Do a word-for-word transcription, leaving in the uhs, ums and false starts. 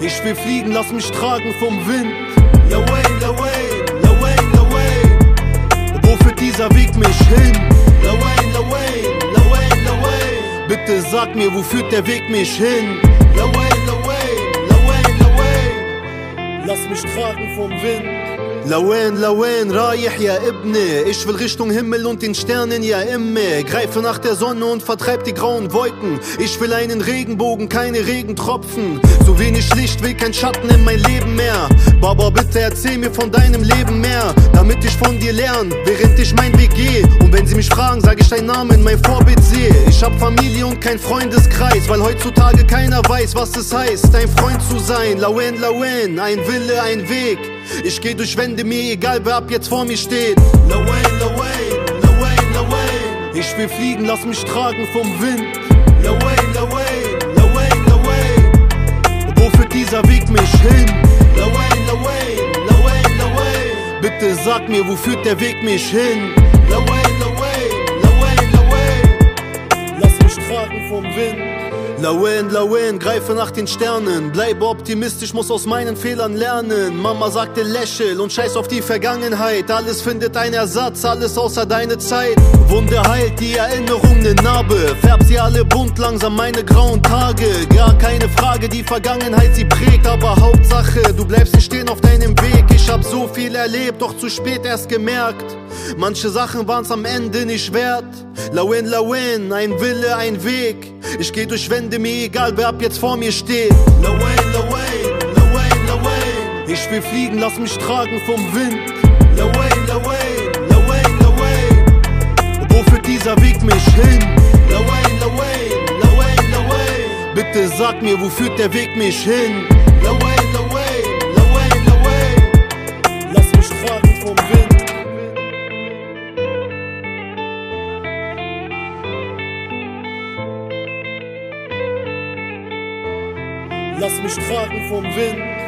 Ich will fliegen, lass mich tragen vom Wind. La Wayne, La Wayne, La Wayne, La Wayne. Wo führt dieser Weg mich hin? La Wayne, La Wayne, La Wayne, La Wayne. Bitte sag mir, wo führt der Weg mich hin? La Wayne, La Wayne, La Wayne, La Wayne. Lass mich tragen vom Wind. لوين لوين رايح يا ابني? Ich will Richtung Himmel und den Sternen, ja immer. Greife nach der Sonne und vertreib die grauen Wolken. Ich will einen Regenbogen, keine Regentropfen. So wenig Licht, will kein Schatten in mein Leben mehr. Baba, bitte erzähl mir von deinem Leben mehr, damit ich von dir lerne, während ich mein Weg gehe. Und wenn sie mich fragen, sag ich deinen Namen, mein Vorbild sehe. Ich hab Familie und kein Freundeskreis, weil heutzutage keiner weiß, was es heißt, ein Freund zu sein. Lawen, Lawen, ein Wille, ein Weg. Ich geh durch Wände, mir egal, wer ab jetzt vor mir steht. La Wayne, La Wayne, La Wayne, La Wayne. Ich will fliegen, lass mich tragen vom Wind. La Wayne, La Wayne, La Wayne, La Wayne. Wo führt dieser Weg mich hin? La Wayne, La Wayne, La Wayne, La Wayne. Bitte sag mir, wo führt der Weg mich hin? La Wayne, La Wayne, La Wayne, La Wayne. Lass mich tragen vom Wind. Lawen, Lawen, greife nach den Sternen. Bleibe optimistisch, muss aus meinen Fehlern lernen. Mama sagte lächel und scheiß auf die Vergangenheit. Alles findet einen Ersatz, alles außer deine Zeit. Wunde heilt, die Erinnerung ne Narbe. Färb sie alle bunt, langsam meine grauen Tage. Gar keine Frage, die Vergangenheit sie prägt. Aber Hauptsache, du bleibst nicht stehen auf deinem Weg. Ich hab so viel erlebt, doch zu spät erst gemerkt. Manche Sachen waren's am Ende nicht wert. Lawen, Lawen, ein Wille, ein Weg. Ich geh durch Wände, mir egal, wer ab jetzt vor mir steht. La Wayne, La Wayne, La Wayne, La Wayne. Ich will fliegen, lass mich tragen vom Wind. La Wayne, La Wayne, La Wayne, La Wayne. Wo führt dieser Weg mich hin? La Wayne, La Wayne, La Wayne, La Wayne. Bitte sag mir, wo führt der Weg mich hin? La Wayne, La Wayne, La Wayne, La Wayne. Lass mich tragen vom Wind. Lass mich tragen vom Wind.